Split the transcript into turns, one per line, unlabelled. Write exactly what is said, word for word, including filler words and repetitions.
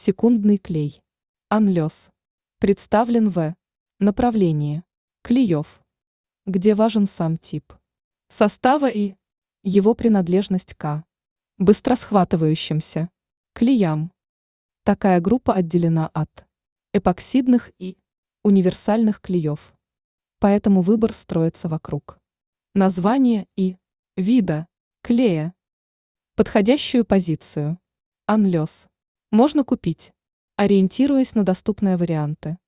Секундный клей. Анлес. Представлен в направлении клеев, где важен сам тип состава и его принадлежность к быстросхватывающимся клеям. Такая группа отделена от эпоксидных и универсальных клеев. Поэтому выбор строится вокруг названия и вида клея. Подходящую позицию Анлес можно купить, ориентируясь на доступные варианты.